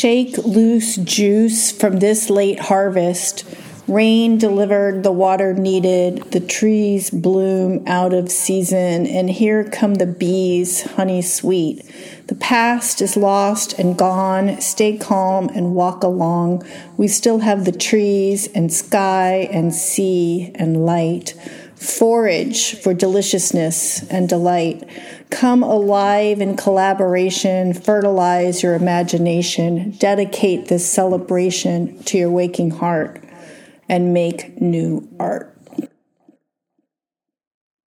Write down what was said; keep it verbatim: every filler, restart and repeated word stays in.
Shake loose juice from this late harvest. Rain delivered the water needed, the trees bloom out of season, and here come the bees, honey sweet. The past is lost and gone. Stay calm and walk along. We still have the trees and sky and sea and light. Forage for deliciousness and delight. Come alive in collaboration. Fertilize your imagination. Dedicate this celebration to your waking heart and make new art.